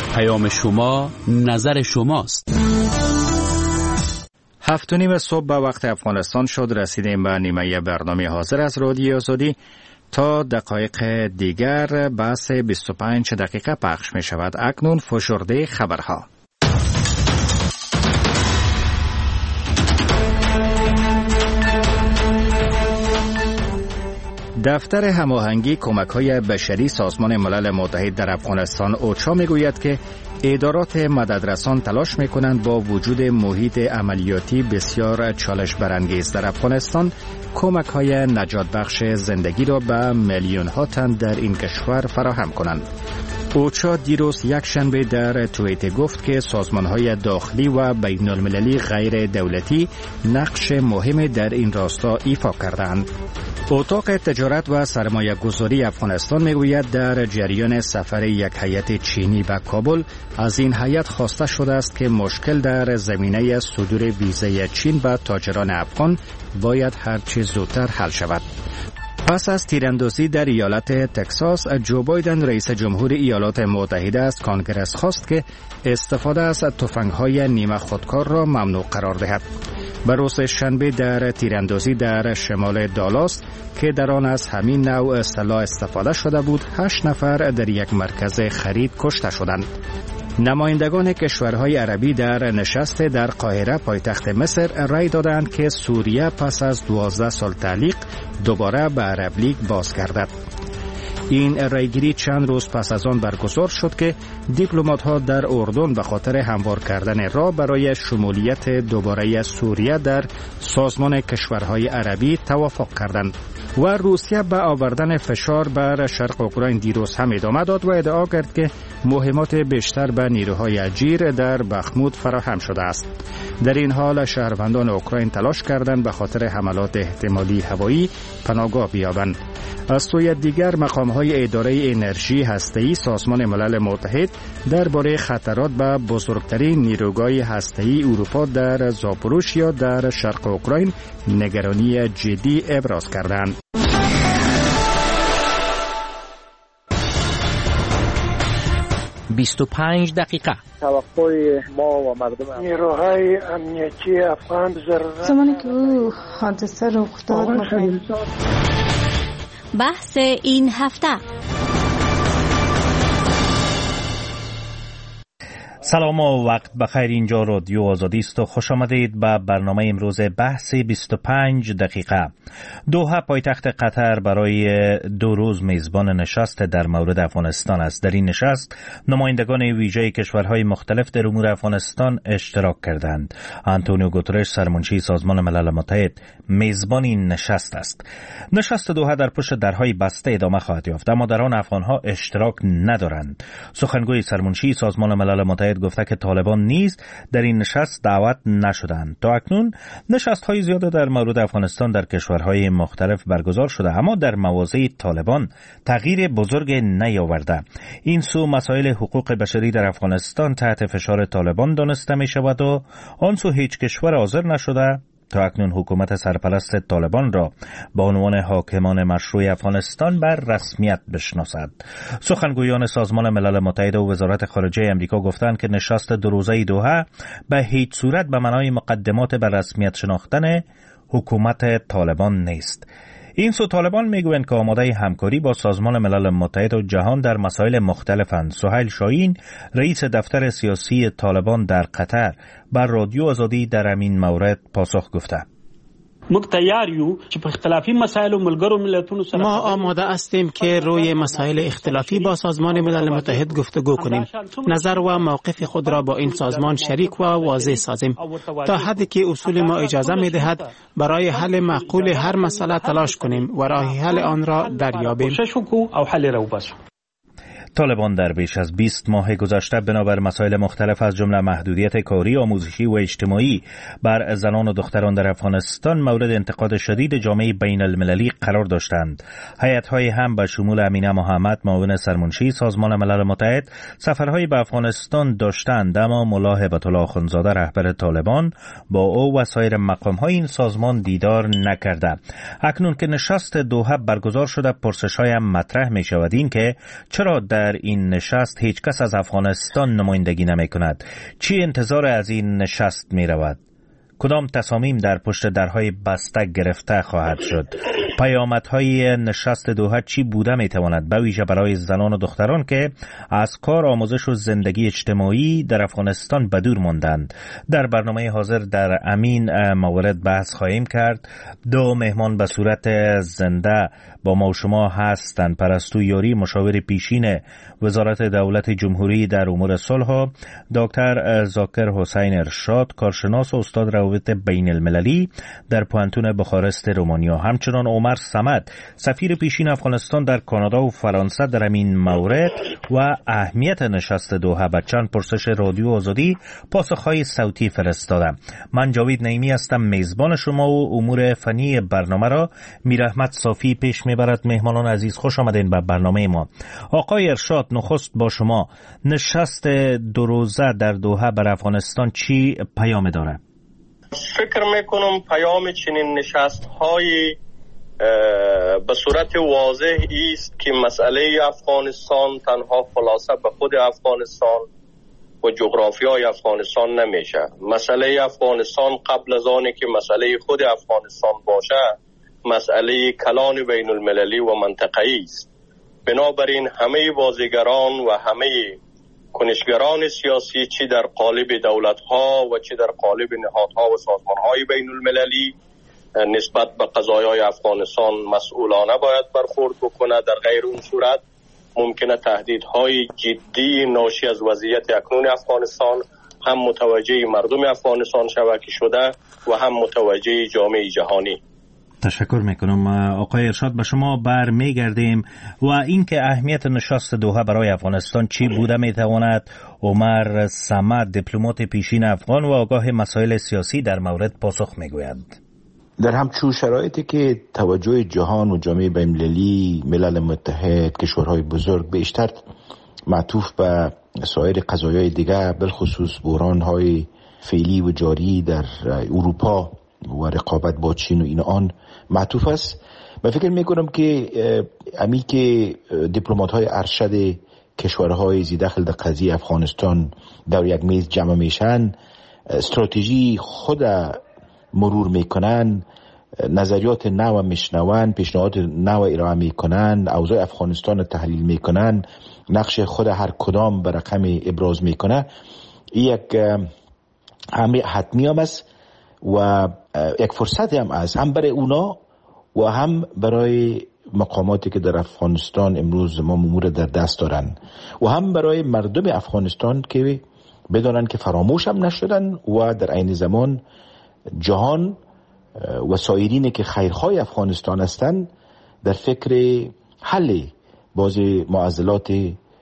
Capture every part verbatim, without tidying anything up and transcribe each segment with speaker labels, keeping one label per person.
Speaker 1: پیام شما نظر شماست.
Speaker 2: هفت و نیم صبح به وقت افغانستان شد. رسیدیم به نیمه برنامه حاضر از رادیو آزادی. تا دقایق دیگر بحث بیست و پنج دقیقه پخش می شود. اکنون فشرده خبرها. دفتر هماهنگی کمک‌های بشری سازمان ملل متحد در افغانستان اوچا میگوید که ادارات مددرسان تلاش میکنند با وجود محیط عملیاتی بسیار چالش برانگیز در افغانستان کمک‌های نجات بخش زندگی را به میلیون ها تن در این کشور فراهم کنند. اوچا دیروز یک شنبه در توییتر گفت که سازمان‌های داخلی و بین المللی غیر دولتی نقش مهمی در این راستا ایفا کردند. اتاق تجارت و سرمایه گذاری افغانستان میگوید در جریان سفر یک هیئت چینی به کابل از این هیئت خواسته شده است که مشکل در زمینه صدور ویزای چین به تاجران افغان باید هرچه زودتر حل شود. پس از تیراندازی در ایالت تگزاس، جو بایدن رئیس جمهور ایالات متحده از کانگرس خواست که استفاده از تفنگ‌های نیمه خودکار را ممنوع قرار دهد. به روز شنبه در تیراندازی در شمال دالاس که در آن از همین نوع سلاح استفاده شده بود، هشت نفر در یک مرکز خرید کشته شدند. نمایندگان کشورهای عربی در نشست در قاهره پایتخت مصر رأی دادند که سوریه پس از دوازده سال تعلیق دوباره به عرب لیگ بازگردد. این رأیگیری چند روز پس از آن برگزار شد که دیپلمات‌ها در اردن به خاطر هموار کردن راه برای شمولیت دوباره سوریه در سازمان کشورهای عربی توافق کردند و روسیه به آوردن فشار بر شرق اوکراین دیروز هم ادامه داد و ادعا کرد که مهمات بیشتر به نیروهای اجیر در بخمود فراهم شده است. در این حال شهروندان اوکراین تلاش کردند به خاطر حملات احتمالی هوایی پناهگاه بیابند. از سوی دیگر مقام‌های اداره انرژی هسته‌ای سازمان ملل متحد درباره خطرات به بزرگترین نیروگاه هسته‌ای اروپا در زاپوروژیا در شرق اوکراین نگرانی جدی ابراز کردند.
Speaker 3: بیست و پنج دقیقه.
Speaker 4: توقع ما و مردم
Speaker 5: نیروهای امنیتی افغان ضرورت
Speaker 6: زمانی که او حادثه رخ داد
Speaker 7: بحث این هفته.
Speaker 8: سلام و وقت بخیر. اینجا رادیو آزادی است و خوش آمدید به برنامه امروز بحث بیست و پنج دقیقه. دوحه پایتخت قطر برای دو روز میزبان نشست در مورد افغانستان است. در این نشست نمایندگان ویژه کشورهای مختلف در امور افغانستان اشتراک کردند. آنتونیو گوترش سرمنشی سازمان ملل متحد میزبان این نشست است. نشست دوحه در پشت درهای بسته ادامه خواهد یافت، اما در آن افغانها اشتراک ندارند. سخنگوی سرمنشی سازمان ملل متحد گفته که طالبان نیز در این نشست دعوت نشدند. تا اکنون نشست‌های زیاد در مورد افغانستان در کشورهای مختلف برگزار شده، اما در مواضع طالبان تغییر بزرگ نیاورده. این سو مسائل حقوق بشری در افغانستان تحت فشار طالبان دانسته می شود و آن سو هیچ کشور حاضر نشده تا اکنون حکومت سرپرست طالبان را به عنوان حاکمان مشروع افغانستان بر رسمیت بشناسد. سخنگویان سازمان ملل متحد و وزارت خارجه امریکا گفتند که نشست دو روزه دوحه به هیچ صورت به معنای مقدمات بر رسمیت شناختن حکومت طالبان نیست. این سو طالبان میگویند که آماده همکاری با سازمان ملل متحد و جهان در مسائل مختلفند. سهیل شاهین رئیس دفتر سیاسی طالبان در قطر بر رادیو آزادی در همین مورد پاسخ گفته:
Speaker 9: ما آماده هستیم که روی مسائل اختلافی با سازمان ملل متحد گفتگو کنیم، نظر و موقف خود را با این سازمان شریک و واضح سازیم تا حدی که اصول ما اجازه می دهد برای حل معقول هر مسئله تلاش کنیم و راه حل آن را دریابیم.
Speaker 8: طالبان در بیش از بیست ماه گذشته بنابر مسائل مختلف از جمله محدودیت کاری، آموزشی و اجتماعی بر زنان و دختران در افغانستان مورد انتقاد شدید جامعه بین المللی قرار داشتند. هیئت‌های هم به شمول امینه محمد معاون سرمنشی سازمان ملل متحد سفرهای به افغانستان داشتند، اما ملا هبت الله اخوندزاده رهبر طالبان با او و سایر مقام‌های این سازمان دیدار نکرده. اکنون که نشست دوحه برگزار شده، پرسش‌های مطرح می‌شود این که چرا در در این نشست هیچ کس از افغانستان نمایندگی نمی کند. چی انتظار از این نشست می رود؟ کدام تصامیم در پشت درهای بسته گرفته خواهد شد؟ پیامدهای نشست دوحه چی بوده می تواند، به ویژه برای زنان و دختران که از کار، آموزش و زندگی اجتماعی در افغانستان به دور ماندند؟ در برنامه حاضر در امین موارد بحث خواهیم کرد. دو مهمان به صورت زنده با ما و شما هستند: پرستو یاری، مشاور پیشین وزارت دولت جمهوری در امور صلح، دکتر ذاکر حسین ارشاد، کارشناس و استاد روابط بین المللی در پوهنتون بخارست رومانیا، همچنان عمر صمد، سفیر پیشین افغانستان در کانادا و فرانسه در این مورد و اهمیت نشست دوحه به چند پرسش رادیو آزادی پاسخهای صوتی فرستادم. من جاوید نعیمی هستم، میزبان شما، و امور فنی برنامه را میر احمد صافی پیش میبرد. مهمانان عزیز، خوش آمدین به برنامه ما. آقای ارشاد، نخست با شما، نشست دو روزه در دوحه بر افغانستان چی پیام داره؟
Speaker 3: فکر میکنم پیام چنین نشست های به صورت واضح است که مسئله افغانستان تنها خلاصه به خود افغانستان و جغرافیای افغانستان نمیشه. مسئله افغانستان قبل از آنی که مسئله خود افغانستان باشه، مسئله کلان بین المللی و منطقه‌ای است. بنابراین همه بازیگران و همه کنشگران سیاسی، چی در قالب دولت‌ها و چی در قالب نهادها و سازمان‌های بین المللی، نسبت به قضایای افغانستان مسئولانه باید برخورد بکنه. در غیر اون صورت ممکنه تهدیدهای جدی ناشی از وضعیت اکنون افغانستان هم متوجه مردم افغانستان شود که شده و هم متوجه جامعه جهانی.
Speaker 8: تشکر میکنم. آقای ارشاد، به شما بر میگردیم و اینکه اهمیت نشست دوحه برای افغانستان چی بوده میتواند. عمر صمد، دیپلمات پیشین افغان و آگاه مسائل سیاسی، در مورد پاسخ میگوید.
Speaker 10: در همچون شرایطی که توجه جهان و جامعه بین‌المللی، ملل متحد، کشورهای بزرگ بیشتر معطوف به سایر قضایای دیگه، بالخصوص بحران‌های فعلی و جاری در اروپا و رقابت با چین و این آن معطوف است، من فکر میکنم که امی که دیپلمات‌های ارشد کشورهای زی داخل در قضیه افغانستان در یک میز جمع میشن، استراتژی خود مرور میکنن، نظریات نو میشنون، پیشنهاد نو ارائه میکنن، اوضاع افغانستان تحلیل میکنن، نقش خود هر کدام به رقم ابراز میکنه. یک همه حتمی هم است و یک فرصت هم است، هم برای اونا و هم برای مقاماتی که در افغانستان امروز ما امور در دست دارن و هم برای مردم افغانستان که بدانن که فراموش هم نشدن و در عین زمان جهان و سایرین که خیرخواه افغانستان هستند در فکر حل بعضی معضلات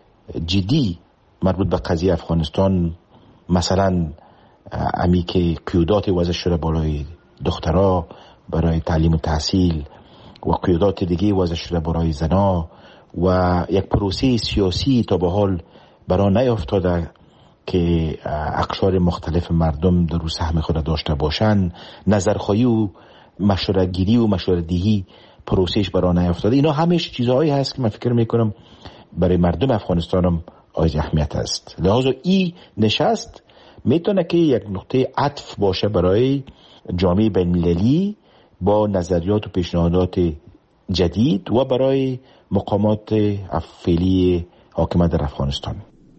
Speaker 10: جدی مربوط به قضیه افغانستان، مثلا امی که قیودات وضع شده برای دخترها برای تعلیم و تحصیل و قیودات دیگه وضع شده برای زنا و یک پروسه سیاسی تا به حال برای نیافتاده که اقشار مختلف مردم در رو سهم خود داشته باشن، نظرخواهی و مشورت گیری و مشورت دهی پروسهش برای نیافتاده. اینا همش چیزهایی هست که من فکر میکنم برای مردم افغانستان هم از اهمیت است. لحاظا این نشست میتونه که یک نقطه عطف باشه برای جامعه بین‌المللی با نظریات و پیشنهادات جدید و برای مقامات فعلی حاکم در افغانستان.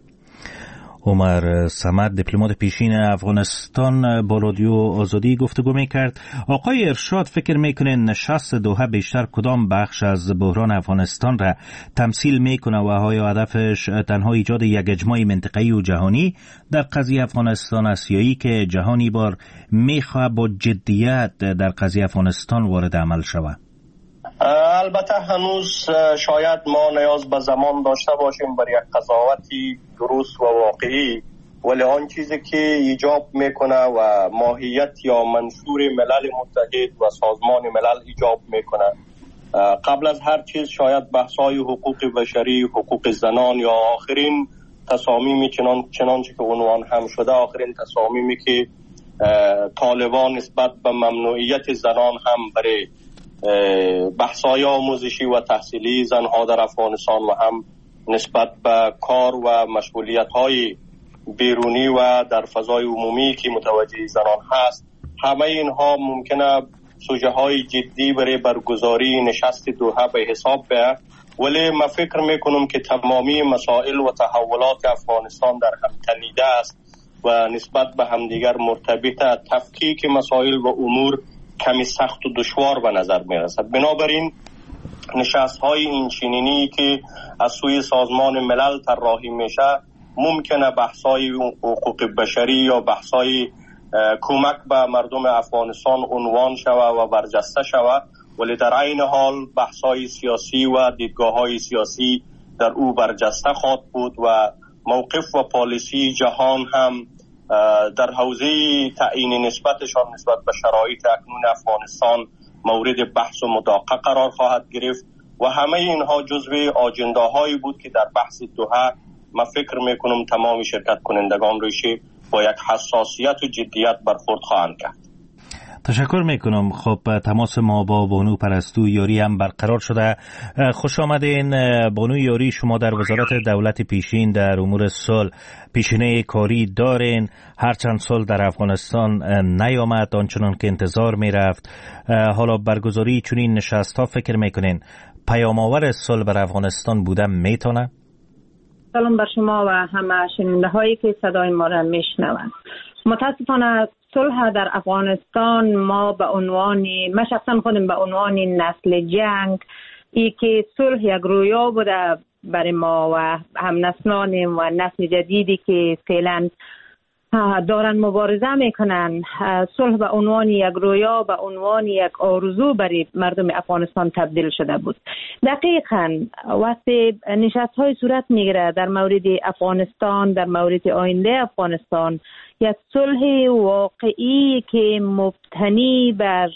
Speaker 8: عمر صمد، دیپلمات پیشین افغانستان، با رادیو آزادی گفتگو میکرد. آقای ارشاد، فکر میکنه نشست دوحه بیشتر کدام بخش از بحران افغانستان را تمثیل میکنه و آیا هدفش تنها ایجاد یک اجماع منطقه‌ای و جهانی در قضیه افغانستان آسیایی که جهانی بار میخواد با جدیت در قضیه افغانستان وارد عمل شود؟
Speaker 3: البته هنوز شاید ما نیاز به زمان داشته باشیم برای یک قضاوتی درست و واقعی، ولی آن چیزی که ایجاب میکنه و ماهیت یا منشور ملل متحد و سازمان ملل ایجاب میکنه، قبل از هر چیز شاید بحث‌های حقوق بشری، حقوق زنان یا آخرین تصامیمی چنان چنانچه که عنوان هم شده، آخرین تصامیمی که طالبان نسبت به ممنوعیت زنان هم برای بحث‌های آموزشی و تحصیلی زنها در افغانستان و هم نسبت به کار و مشغولیت‌های بیرونی و در فضای عمومی که متوجه زنان هست، همه اینها ممکنه سوژه های جدی برای برگزاری نشست دوحه به حساب بیاید. ولی من فکر میکنم که تمامی مسائل و تحولات افغانستان در هم تنیده است و نسبت به همدیگر مرتبط، تفکیک مسائل و امور کمی سخت و دشوار به نظر می رسد. بنابراین نشست های اینچنینی که از سوی سازمان ملل طراحی میشه ممکنه بحث‌های حقوق بشری یا بحث‌های کمک به مردم افغانستان عنوان شود و برجسته شود، ولی در عین حال بحث‌های سیاسی و دیدگاه‌های سیاسی در او برجسته خواهد بود و موقف و پالیسی جهان هم در حوزه تعیین نسبتشان نسبت به شرایط اکنون افغانستان مورد بحث و مداقه قرار خواهد گرفت و همه اینها جزو آجنداهایی بود که در بحث دوحه من فکر میکنم تمام شرکت کنندگان روشی با یک حساسیت و جدیت برخورد خواهند کرد.
Speaker 8: تشکر میکنم. خب تماس ما با بانو پرستو یاری هم برقرار شده. خوش آمدین بانو یاری. شما در وزارت دولت پیشین در امور صلح پیشینه کاری دارین. هر چند سال در افغانستان نیامد آنچنان که انتظار میرفت. حالا برگزاری چنین نشست ها فکر میکنین پیام آور صلح بر افغانستان بوده میتونه؟
Speaker 11: سلام بر شما و همه شنونده هایی که صدای ما را میشنوند. متاسفانه صلح در افغانستان ما به عنوان ما شخصا خودم به عنوان نسل جنگ ای که صلح یک رویا بوده برای ما و هم نسلانیم و نسل جدیدی که فعلا دارن مبارزه میکنن، صلح به عنوان یک رویا به عنوان یک آرزو برای مردم افغانستان تبدیل شده بود. دقیقاً وقتی نشست های صورت میگیره در مورد افغانستان، در مورد آینده افغانستان، یک صلح واقعی که مبتنی بر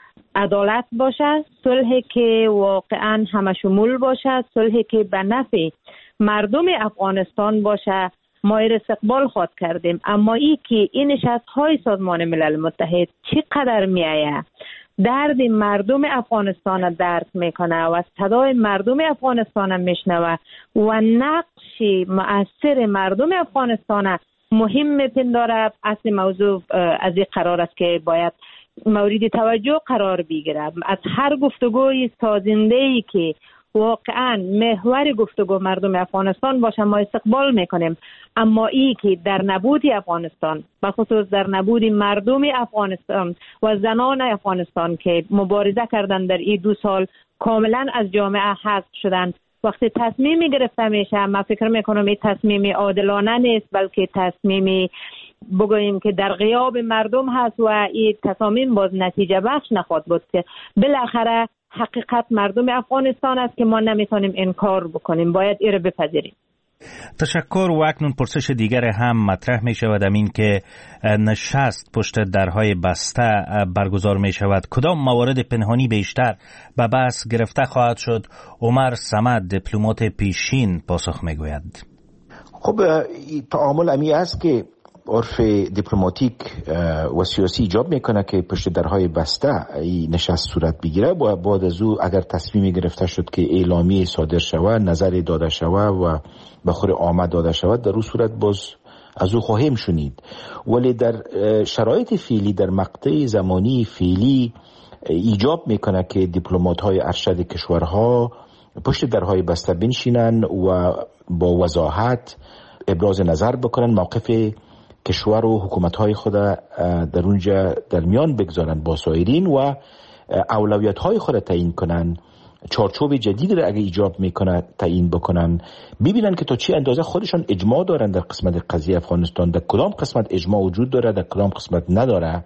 Speaker 11: عدالت باشه، صلحی که واقعاً همه شمول باشه، صلحی که به نفع مردم افغانستان باشه، ما این استقبال خواهد کردیم. اما ای که این نشست های سازمان ملل متحد چقدر میآید درد مردم افغانستان درک میکنه و صدای مردم افغانستان میشنوه و نقش مؤثر مردم افغانستان مهم میپنداره، اصل موضوع از این قرار است که باید مورد توجه قرار بگیره. از هر گفتگوی سازنده‌ای که واقعا محور گفتگو مردم افغانستان باشه ما استقبال میکنیم. اما ای که در نبود افغانستان، بخصوص در نبود مردم افغانستان و زنان افغانستان که مبارزه کردن در این دو سال کاملا از جامعه حذف شدن، وقتی تصمیمی گرفته میشه من فکر میکنم این تصمیم عادلانه نیست، بلکه تصمیمی بگوییم که در غیاب مردم هست و این تصامیم باز نتیجه بخش نخواهد بود که بالاخره حقیقت مردم افغانستان است که ما نمیتونیم انکار بکنیم، باید این رو بپذیریم.
Speaker 8: تشکر. و اکنون پرسش دیگر هم مطرح می شود، این که نشست پشت درهای بسته برگزار می شود، کدام موارد پنهانی بیشتر به بحث گرفته خواهد شد؟ عمر صمد دیپلمات پیشین پاسخ می گوید.
Speaker 10: خب تعامل امی است که عرف دیپلماتیک و سیاسی ایجاب میکنه که پشت درهای بسته این نشست صورت بگیره و بعد از او اگر تصمیمی گرفته شد که اعلامی صادر شود، نظری داده شود و به خور آمد داده شود، در اون صورت باز از او خواهیم شنید. ولی در شرایط فعلی، در مقطع زمانی فعلی ایجاب میکنه که دیپلمات های ارشد کشورها پشت درهای بسته بنشینن و با وضاحت ابراز نظر بکنن، موقف کشور و حکومت‌های خود در اونجا در میان بگذارن با سایرین و اولویت‌های خود تعیین کنن، چارچوب جدید را اگه ایجاب میکنه تعیین بکنن، ببینن که تا چه اندازه خودشان اجماع دارن در قسمت قضیه افغانستان، در کدام قسمت اجماع وجود داره، در کدام قسمت نداره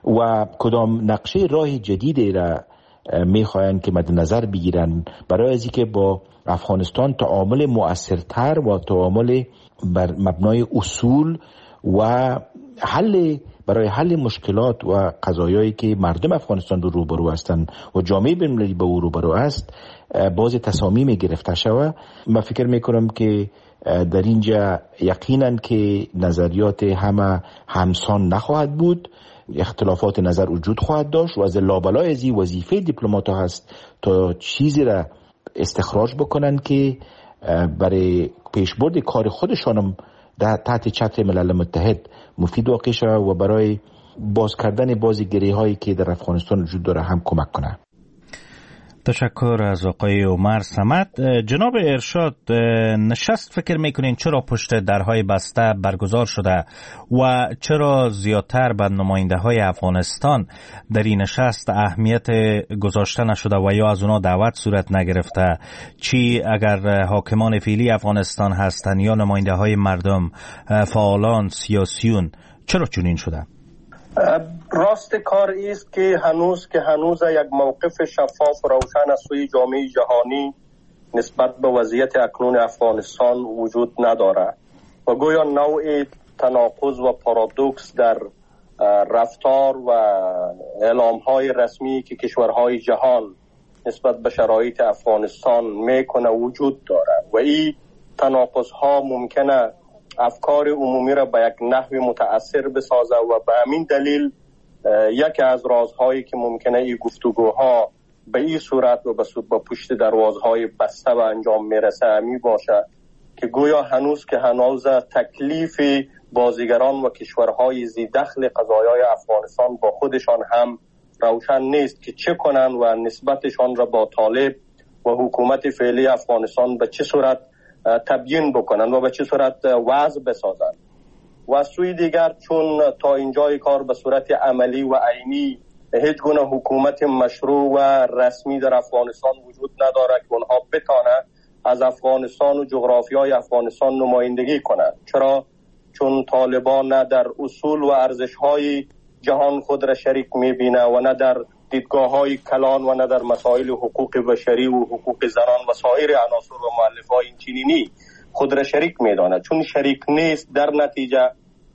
Speaker 10: و کدام نقشه راه جدیدی را میخواین که مد نظر بگیرن برای از اینکه با افغانستان تعامل مؤثرتر و تعامل بر مبنای اصول و حل برای حل مشکلات و قضایایی که مردم افغانستان رو روبرو هستند و جامعه بین‌المللی به او روبرو است باز تصامیم گرفته شود. من فکر میکنم که در اینجا یقینا که نظریات همه همسان نخواهد بود، اختلافات نظر وجود خواهد داشت و از لابلای ازی وظیفه دیپلمات ها هست تا چیزی را استخراج بکنن که برای پیشبرد کار خودشانم در تحت چتر ملل متحد مفید واقع شود و برای باز کردن بازیگری هایی که در افغانستان وجود داره هم کمک کنه.
Speaker 8: تشکر از آقای عمر صمد. جناب ارشاد، نشست فکر میکنین چرا پشت درهای بسته برگزار شده و چرا زیادتر به نماینده های افغانستان در این نشست اهمیت گذاشته نشده و یا از اونا دعوت صورت نگرفته؟ چی اگر حاکمان فعلی افغانستان هستند یا نماینده های مردم، فعالان سیاسیون، چرا چنین شده؟
Speaker 3: راست کار است که هنوز که هنوز یک موقف شفاف و روشن از سوی جامعه جهانی نسبت به وضعیت اکنون افغانستان وجود نداره و گویا نوع تناقض و پارادوکس در رفتار و اعلام‌های رسمی که کشورهای جهان نسبت به شرایط افغانستان میکنه وجود داره و این تناقض‌ها ممکنه افکار عمومی را به یک نحو متأثر بسازه و به همین دلیل یکی از رازهایی که ممکنه این گفتگوها به این صورت و به پشت دروازهای بسته به انجام میرسه همی باشه که گویا هنوز که هنوز تکلیف بازیگران و کشورهای ذی دخل قضایای افغانستان با خودشان هم روشن نیست که چه کنن و نسبتشان را با طالب و حکومت فعلی افغانستان به چه صورت تبیین بکنن و به چه صورت وضع بسازن. و از سوی دیگر چون تا اینجای کار به صورت عملی و عینی هیچ گونه حکومت مشروع و رسمی در افغانستان وجود نداره که اونها بتانه از افغانستان و جغرافیای افغانستان نمایندگی کنند. چرا؟ چون طالبان نه در اصول و ارزش‌های جهان خود را شریک می‌بینه و نه در دیدگاه‌های کلان و نه در مسائل حقوق بشری و حقوق زنان و سایر عناصر و مؤلفه‌های اینچنینی خود را شریک می‌داند. چون شریک نیست، در نتیجه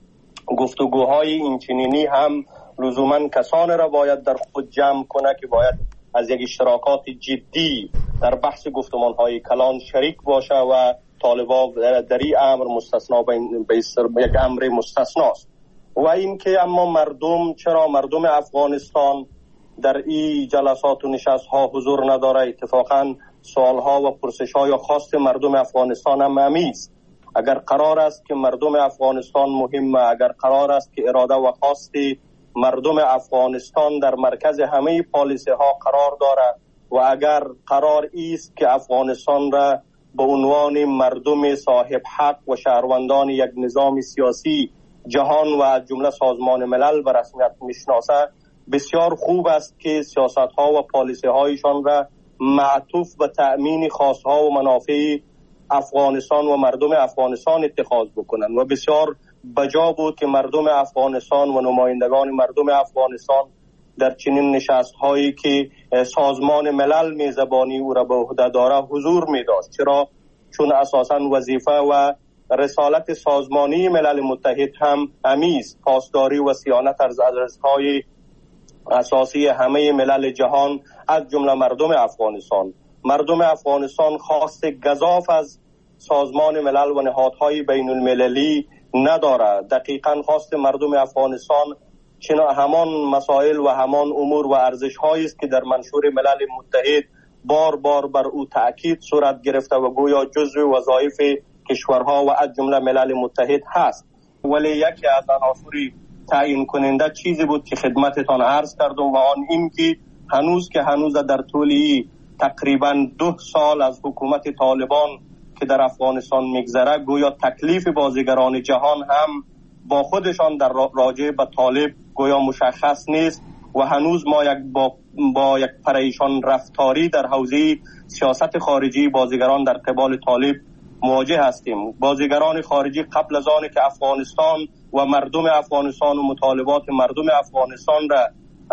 Speaker 3: گفتگوهای اینچنینی هم لزوماً کسان را باید در خود جمع کنه که باید از یک اشتراکات جدی در بحث گفتمان‌های کلان شریک باشه و طالبان در این امر مستثنا به یک امر مستثناست. و این که اما مردم، چرا مردم افغانستان در این جلسات و نشست ها حضور نداره؟ اتفاقا سوال ها و پرسش های خاص مردم افغانستان هم همیست. اگر قرار است که مردم افغانستان مهمه، اگر قرار است که اراده و خواست مردم افغانستان در مرکز همه پالیسی ها قرار داره و اگر قرار است که افغانستان را به عنوان مردم صاحب حق و شهروندان یک نظام سیاسی جهان و از جمله سازمان ملل به رسمیت میشناسه، بسیار خوب است که سیاست ها و پالیسی هایشان را معطوف به تأمین خواست ها و منافع افغانستان و مردم افغانستان اتخاذ بکنند و بسیار بجا بود که مردم افغانستان و نمایندگان مردم افغانستان در چنین نشست هایی که سازمان ملل میزبانی او را به عهده داره حضور می داشت. چرا؟ چون اساساً وظیفه و رسالت سازمانی ملل متحد هم همیست پاسداری و صیانت از ارزش‌های اساسی همه ملل جهان از جمله مردم افغانستان. مردم افغانستان خواست گزاف از سازمان ملل و نهادهای بین المللی نداره. دقیقاً خواست مردم افغانستان چنان همان مسائل و همان امور و ارزش‌هایی است که در منشور ملل متحد بار بار بر او تأکید صورت گرفته و گویا جزو وظایف کشورها و از جمله ملل متحد هست. ولی یکی از عناصر تعیین کننده چیزی بود که خدمتتان عرض کردم و آن این که هنوز که هنوز در طول تقریبا دو سال از حکومت طالبان که در افغانستان میگذره گویا تکلیف بازیگران جهان هم با خودشان در راجع به طالب گویا مشخص نیست و هنوز ما یک با, با یک پریشان رفتاری در حوزه سیاست خارجی بازیگران در قبال طالب مواجه هستیم. بازیگران خارجی قبل از آن که افغانستان و مردم افغانستان و مطالبات مردم افغانستان را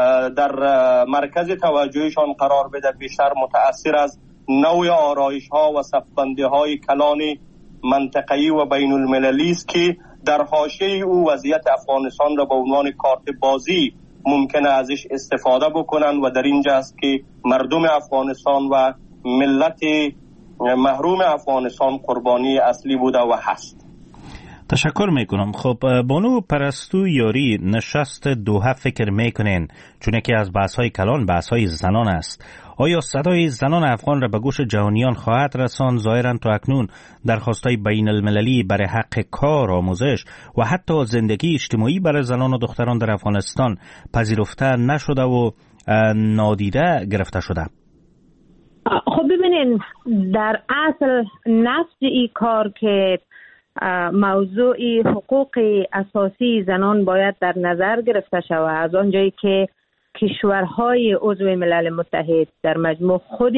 Speaker 3: در مرکز توجهشان قرار بده، بیشتر متأثر از نوع آرایش ها و صفبندی های کلان منطقه‌ای و بین المللی است که در حاشیه او وضعیت افغانستان را به عنوان کارت بازی ممکنه ازش استفاده بکنن و در اینجا است که مردم افغانستان و ملت محروم افغانستان قربانی اصلی بوده و هست.
Speaker 8: تشکر میکنم. خب بانو پرستو یاری، نشست دوحه فکر میکنین چون یکی از بحث‌های کلان بحث‌های زنان است، آیا صدای زنان افغان را به گوش جهانیان خواهد رساند؟ ظاهراً تا اکنون درخواست‌های بین المللی برای حق کار، آموزش و حتی زندگی اجتماعی برای زنان و دختران در افغانستان پذیرفته نشده و نادیده گرفته شده.
Speaker 11: خب ببینین، در اصل نفس این کار که موضوع حقوق اساسی زنان باید در نظر گرفته شود، از آنجایی که کشورهای عضو ملل متحد در مجموع خود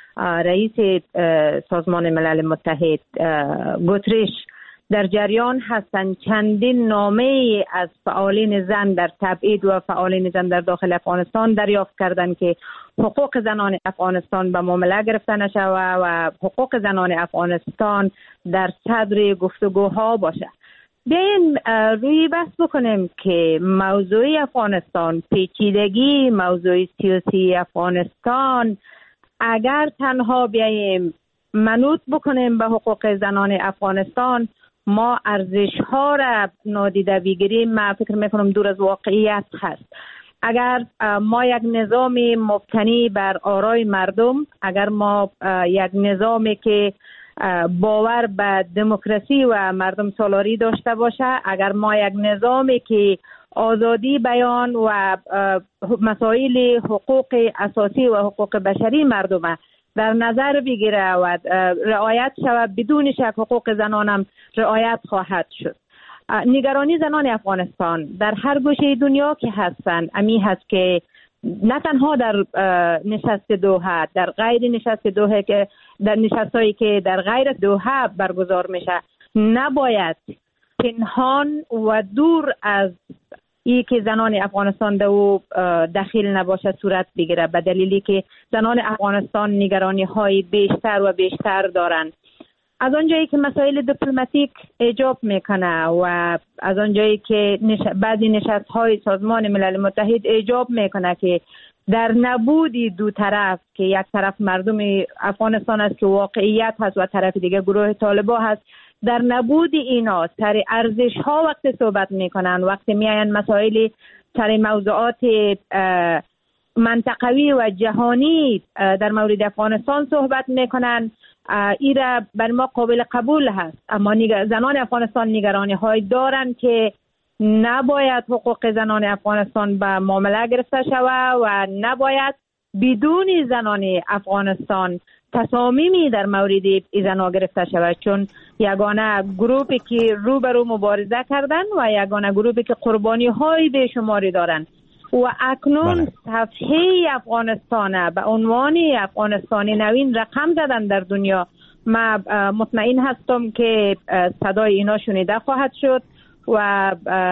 Speaker 11: رئیس سازمان ملل متحد گوتریش در جریان هستند چندین نامه از فعالین زن در تبعید و فعالین زن در داخل افغانستان دریافت کردند که حقوق زنان افغانستان به معامله گرفته نشود و حقوق زنان افغانستان در صدر گفتگوها باشه. بیاین روی بحث بکنیم که موضوع افغانستان، پیچیدگی موضوع سیاسی افغانستان، اگر تنها بیاییم منوط بکنیم به حقوق زنان افغانستان، ما ارزش ها را نادیده بگیریم، من فکر میکنم دور از واقعیت هست. اگر ما یک نظام مبتنی بر آرای مردم، اگر ما یک نظامی که باور به دموکراسی و مردم سالاری داشته باشه، اگر ما یک نظامی که آزادی بیان و مسائل حقوق اساسی و حقوق بشری مردم در نظر بگیره و رعایت شود، بدون شک حقوق زنانم رعایت خواهد شد. نگرانی زنان افغانستان در هر گوشه دنیا که هستند امی هست که نه تنها در نشست دوحه، در غیر نشست دوحه که در نشستایی که در غیر دوحه برگزار میشه، نباید پنهان و دور از ای که زنان افغانستان دو دخیل نباشه صورت بگیره، به دلیلی که زنان افغانستان نگرانی های بیشتر و بیشتر دارند. از آنجایی که مسائل دیپلماتیک ایجاب میکنه و از آنجایی که نش... بعضی نشست های سازمان ملل متحد ایجاب میکنه که در نبودی دو طرف، که یک طرف مردم افغانستان است که واقعیت هست و طرف دیگه گروه طالبان هست، در نبود اینا سر ارزش ها وقت صحبت میکنن، وقتی میاین مسائل سر موضوعات منطقوی و جهانی در مورد افغانستان صحبت میکنن، ایره بر ما قابل قبول هست. اما زنان افغانستان نگرانی های دارن که نباید حقوق زنان افغانستان به معامله گرفته شود و نباید بدون زنان افغانستان تصامیمی در مورد زنان گرفته شود، چون یگانه گروپی که روبرو مبارزه کردن و یگانه گروپی که قربانی های بیشماری دارن و اکنون صفحه افغانستان به عنوان افغانستانی نوین رقم زدن در دنیا. من مطمئن هستم که صدای اینا شنیده خواهد شد و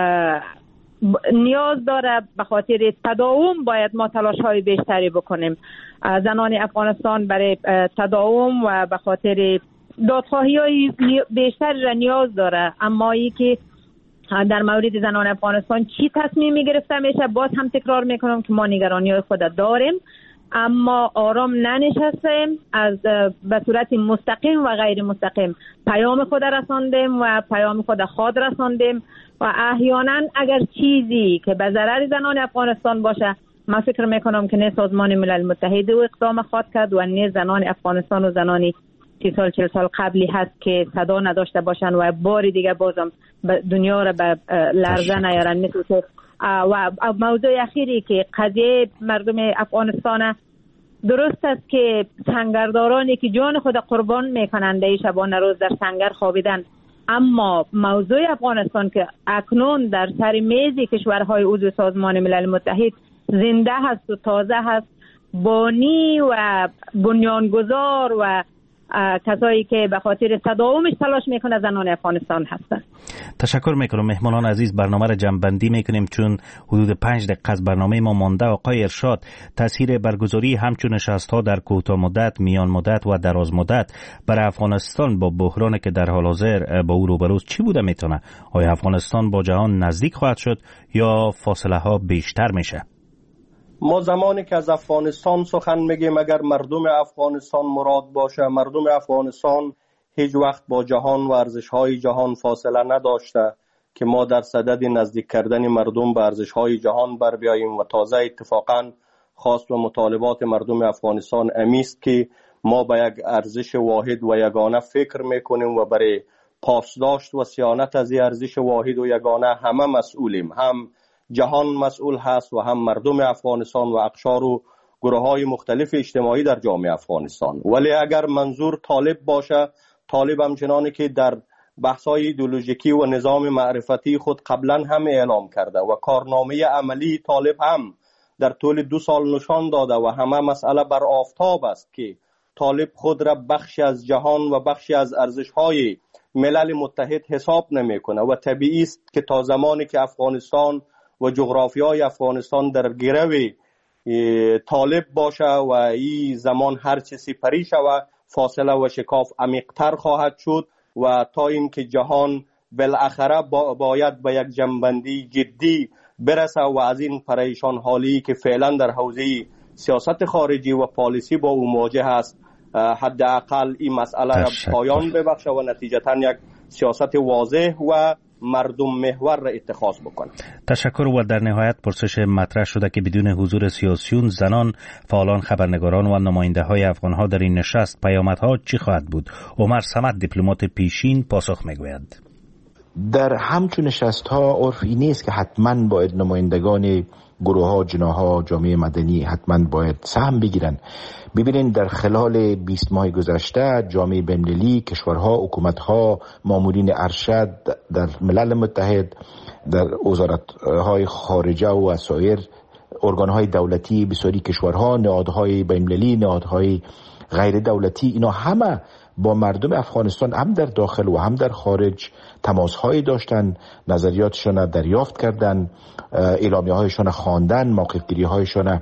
Speaker 11: نیاز داره به خاطر تداوم باید ما تلاش های بیشتری بکنیم. زنان افغانستان برای تداوم و به خاطر دادخواهی های بیشتر را نیاز داره. اما ای که در مورد زنان افغانستان چی تصمیمی گرفته میشه، باز هم تکرار میکنم که ما نگرانی های خود داریم، اما آرام ننشستیم. از به صورت مستقیم و غیر مستقیم پیام خود رساندیم و پیام خود خود رساندیم و احیانا اگر چیزی که به ضرر زنان افغانستان باشه، من فکر میکنم که نه سازمان ملل متحد و اقدام خواهد کرد و نه زنان افغانستان و زنانی سی سال چل سال قبلی هست که صدا نداشته باشن و بار دیگه بازم دنیا را به لرزه نیارن. مثل و موضوع اخیری که قضیه مردم افغانستان، درست است که سنگردارانی که جان خود قربان میکنند ای شبانه روز در سنگر خوابیدن، اما موضوع افغانستان که اکنون در سر میز کشورهای عضو سازمان ملل متحد زنده هست و تازه هست، بانی و بنیانگذار و کسایی که به خاطر تداومش تلاش میکنه زنان افغانستان هستن.
Speaker 8: تشکر میکنم. مهمانان عزیز، برنامه را جمع‌بندی میکنیم چون حدود پنج دقیقه از برنامه ما مانده. آقای ارشاد، تاثیر برگزاری همچون نشست‌ها در کوتاه مدت، میان مدت و دراز مدت برای افغانستان با بحرانی که در حال حاضر با او روبروست چی بوده میتونه؟ آیا افغانستان با جهان نزدیک خواهد شد یا فاصله ها بیشتر میشه؟
Speaker 3: ما زمانی که از افغانستان سخن میگیم، اگر مردم افغانستان مراد باشه، مردم افغانستان هیچ وقت با جهان و ارزش‌های جهان فاصله نداشته که ما در صدد نزدیک کردن مردم به ارزش‌های جهان بر بیاییم و تازه اتفاقاً خواست و مطالبات مردم افغانستان امیست که ما به یک ارزش واحد و یگانه فکر میکنیم و برای پاسداشت و صیانت از این ارزش واحد و یگانه همه مسئولیم. هم جهان مسئول هست و هم مردم افغانستان و اقشار و گروه‌های مختلف اجتماعی در جامعه افغانستان. ولی اگر منظور طالب باشه، طالب همچنانی که در بحث‌های ایدئولوژیکی و نظام معرفتی خود قبلا هم اعلام کرده و کارنامه عملی طالب هم در طول دو سال نشان داده و همه مسئله بر آفتاب است که طالب خود را بخشی از جهان و بخشی از ارزش‌های ملل متحد حساب نمی‌کنه و طبیعی است که تا زمانی که افغانستان و جغرافیای افغانستان در گرو طالب باشه و این زمان هر چه سپری شود فاصله و شکاف عمیق‌تر خواهد شد و تا اینکه جهان بالاخره با باید به یک جنبندی جدی برسه و از این پریشان حالی که فعلا در حوزه سیاست خارجی و پالیسی با او مواجه است حداقل این مسئله را پایان ببخشه و نتیجتا یک سیاست واضح و مردم محور را اتخاذ بکنه.
Speaker 8: تشکر. و در نهایت پرسش مطرح شده که بدون حضور سیاسیون، زنان، فعالان، خبرنگاران و نماینده های افغان ها در این نشست پیامدها چی خواهد بود؟ عمر صمد، دیپلمات پیشین، پاسخ میگوید.
Speaker 10: در همچون نشست ها عرف این نیست که حتما باید نمایندگان گروه ها، جناح جامعه مدنی حتما باید سهم بگیرن. ببینید در خلال بیست ماه گذشته جامعه بین‌المللی، کشورها، حکومت‌ها، مامورین ارشد در ملل متحد، در وزارت‌های خارجه و سایر ارگان‌های دولتی بسیاری کشورها، نهادهای بین‌المللی، نهادهای غیر دولتی، اینا همه با مردم افغانستان هم در داخل و هم در خارج تماس‌هایی داشتن، نظریاتشون دریافت کردن، اعلامیه‌هایشون خواندن، موقف‌گیری‌هایشون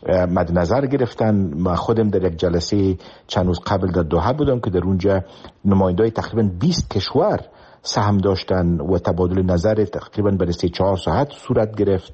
Speaker 10: مد نظر گرفتن. من خودم در یک جلسه چند روز قبل در دوحه بودم که در اونجا نماینده‌های تقریبا بیست کشور سهم داشتن و تبادل نظر تقریبا برای سه چهار ساعت صورت گرفت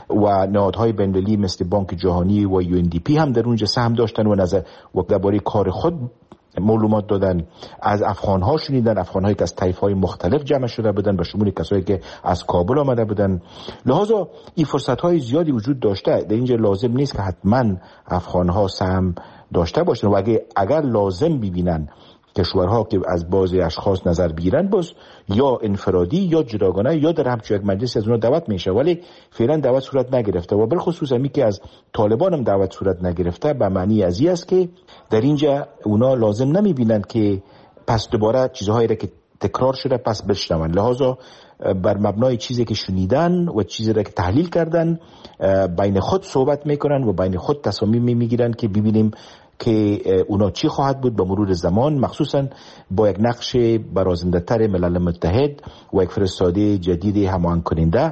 Speaker 10: و نهادهای بین‌المللی مثل بانک جهانی و یو ان دی پی هم در اونجا سهم داشتن و نظر و درباره کار خود معلومات دادن. از افغان‌ها شنیدن، افغان‌هایی که از طایف‌های مختلف جمع شده بودن به شمول کسایی که از کابل آمده بودن. لذا این فرصت‌های زیادی وجود داشته. در اینجا لازم نیست که حتما افغان‌ها سهم داشته باشن و اگر اگر لازم ببینن کشورها که از بعضی اشخاص نظر بگیرن، باز یا انفرادی یا جداگانه یا در همچون یک مجلس از اونها دعوت میشه، ولی فعلا دعوت صورت نگرفته و بالخصوص همی که از طالبان هم دعوت صورت نگرفته به معنی از این است که در اینجا اونا لازم نمیبینن که پس دوباره چیزهایی را که تکرار شده پس بشنون. لحاظا بر مبنای چیزی که شنیدن و چیزی را که تحلیل کردن بین خود صحبت میکنن و بین خود تصامیم میگیرن که ببینیم که اونا چی خواهد بود به مرور زمان، مخصوصا با یک نقش برازنده تر ملل متحد و یک فرستاده جدید هماهنگ کننده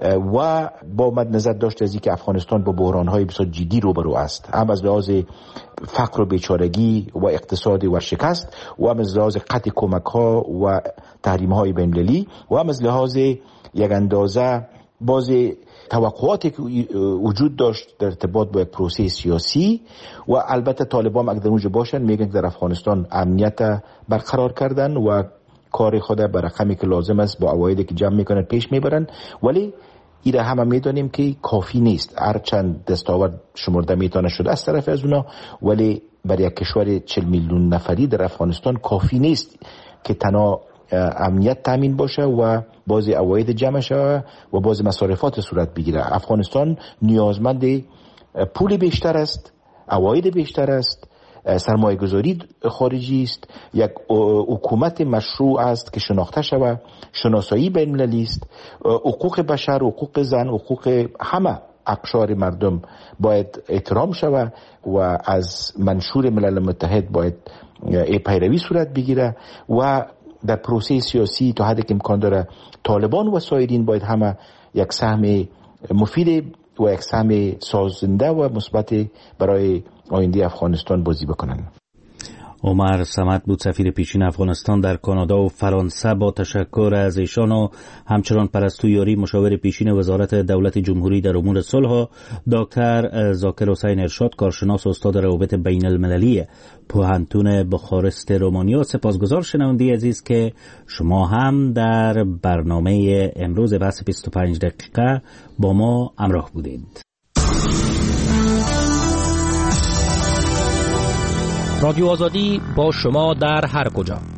Speaker 10: و با مد نظر داشته از اینکه افغانستان با بحران‌های بسیار جدی روبرو است، هم از لحاظ فقر و بیچارگی و اقتصاد ورشکست و هم از لحاظ قطع کمک‌ها و تحریم‌های بین‌المللی و هم از لحاظ یک اندازه باز توقعاتی که وجود داشت در ارتباط با یک پروسه سیاسی و البته طالبان اگر در اونجا باشن میگن که در افغانستان امنیت برقرار کردن و کار خود بر رقمی که لازم است با عوایدی که جمع میکنن پیش میبرن، ولی این را همه میدانیم که کافی نیست. هرچند دستاورد شمرده میتونه شده از طرف از اونا، ولی برای یک کشور چهل میلیون نفری در افغانستان کافی نیست که تنها امنیت تامین باشه و بازی عواید جمع شود و بازی مصارفات صورت بگیره. افغانستان نیازمند پول بیشتر است، عواید بیشتر است، سرمایه گذاری خارجی است، یک حکومت مشروع است که شناخته شود، شناسایی بین المللی است، حقوق بشر، حقوق زن، حقوق همه اقشار مردم باید احترام شود و از منشور ملل متحد باید پیروی صورت بگیره و در پروسه سیاسی تا حدی که امکان داره طالبان و سایرین باید همه یک سهم مفید و یک سهم سازنده و مثبت برای آینده افغانستان بازی بکنن.
Speaker 8: عمر صمد بود سفیر پیشین افغانستان در کانادا و فرانسه. با تشکر از ایشان و همچنان پرستو یاری مشاور پیشین وزارت دولت جمهوری در امور صلح، دکتر ذاکر حسین ارشاد کارشناس و استاد روابط بین المللی پوهنتون بخارست رومانیا. سپاسگزار شنونده عزیز که شما هم در برنامه امروز بحث بیست و پنج دقیقه با ما همراه بودید.
Speaker 12: رادیو آزادی با شما در هر کجا.